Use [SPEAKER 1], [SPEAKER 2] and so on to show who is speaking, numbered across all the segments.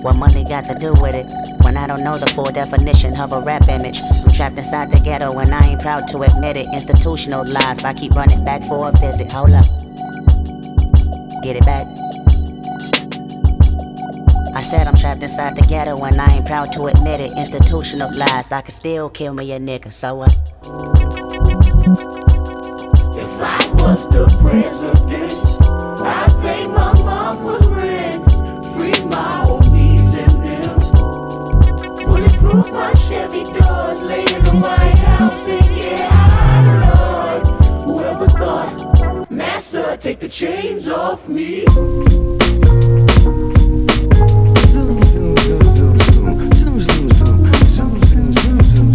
[SPEAKER 1] What money got to do with it? When I don't know the full definition of a rap image. I'm trapped inside the ghetto and I ain't proud to admit it. Institutionalized, I keep running back for a visit. Hold up. Get it back. I said I'm trapped inside the ghetto and I ain't proud to admit it. Institutionalized, I can still kill me a nigga, so what?
[SPEAKER 2] If I was the president, I'd pay my mama's rent, free my homies and them, bulletproof my Chevy doors, lay in the White House and get high, Lord. Whoever thought, Massa, take the chains off me.
[SPEAKER 3] Zoom, zoom, zoom, zoom, zoom, zoom, zoom, zoom, zoom, zoom, zoom, zoom,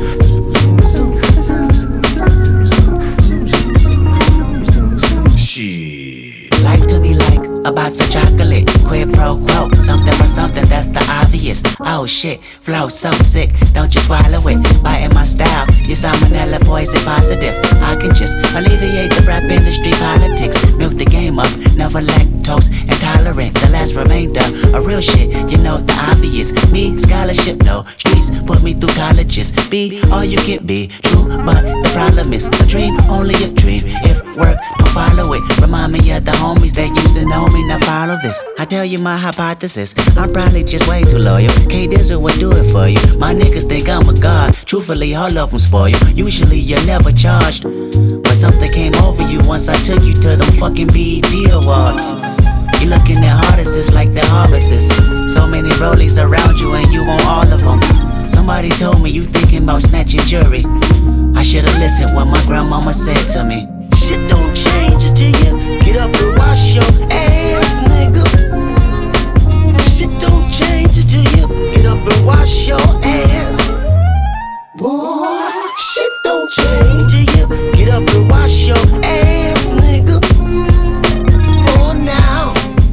[SPEAKER 1] Life to me like a box of chocolate, quid pro quo, something for something, that's the obvious. Oh shit, flow so sick, don't you swallow it, biting my style, your salmonella poison positive. I can just alleviate the rap industry politics, milk the game up, never lactose intolerant, the last remainder of real shit, you know the obvious. Me, scholarship, no, streets put me through colleges, be all you can be, true, but the problem is a dream, only a dream, if work, don't follow it, remind me of the homies that used to know me, now follow this. I tell you my hypothesis, I'm probably just way too loyal. K-Dizzle would do it for you. My niggas think I'm a god. Truthfully, all of them spoil you. Usually you're never charged, but something came over you once I took you to them fucking BET Awards. You looking at artists like they're harvests. So many rollies around you and you want all of them. Somebody told me you thinking about snatching jewelry. I should've listened what my grandmama said to me.
[SPEAKER 2] Shit don't change until you get up and wash your ass, nigga. Shit don't change until you get up and wash your ass. Boy, shit don't change till you get up and wash your ass, nigga. Oh, now,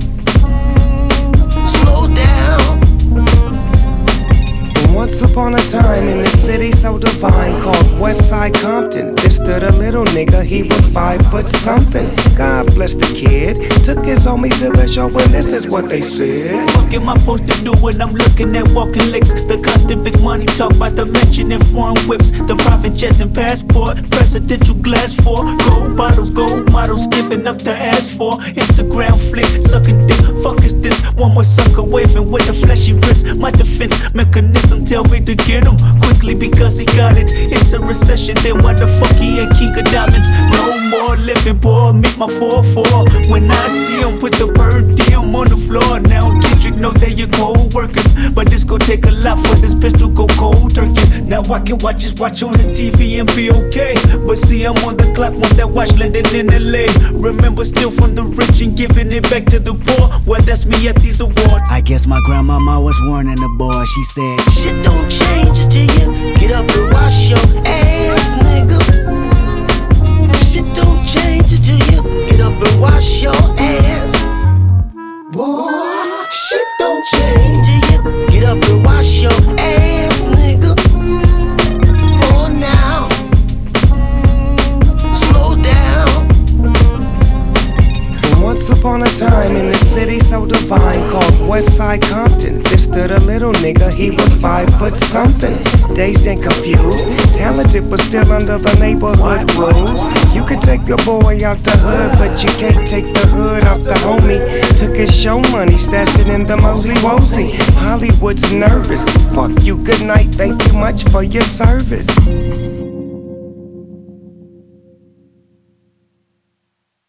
[SPEAKER 2] slow down.
[SPEAKER 3] Once upon a time in a city so divine called Westside Compton, there stood a little nigga, he was 5 foot something. God bless the kid, took his homies to the show and this is what they said.
[SPEAKER 4] What am I supposed to do when I'm looking at walking licks? The constant big money talk about the mention in foreign whips, the private jets and passport, presidential glass for gold bottles, gold models, giving up the ass for Instagram flick, sucking dick. Fuck is this? One more sucker waving with a fleshy wrist. My defense mechanism tell me to get him quickly because he got it. It's a recession, then why the fuck he ain't king of diamonds? No more living, boy, meet my 4-4. When I see him put the per diem on the floor. Now Kendrick know they your co-workers, but this gon' take a lot for this pistol go cold turkey. Now I can watch on the TV and be okay, but see I'm on the clock once that watch landing in LA. Remember still from the rich and giving it back to the poor. Well, that's me at these awards. I guess my grandmama was warning the boy. She said,
[SPEAKER 2] shit don't change until you get up and wash your ass, nigga. Shit don't change until you get up and wash your ass. Boy, shit don't change till you get up and wash your ass, nigga. Oh, now, slow down.
[SPEAKER 3] Once upon a time in a city so divine called Westside Compton, there stood a little nigga, he was 5 foot something. Dazed and confused, talented but still under the neighborhood rules. You could take your boy out the hood, but you can't take the hood off the homie. Took his show money, stashed it in the Mosey Wozy. Hollywood's nervous, fuck you, good night, thank you much for your service.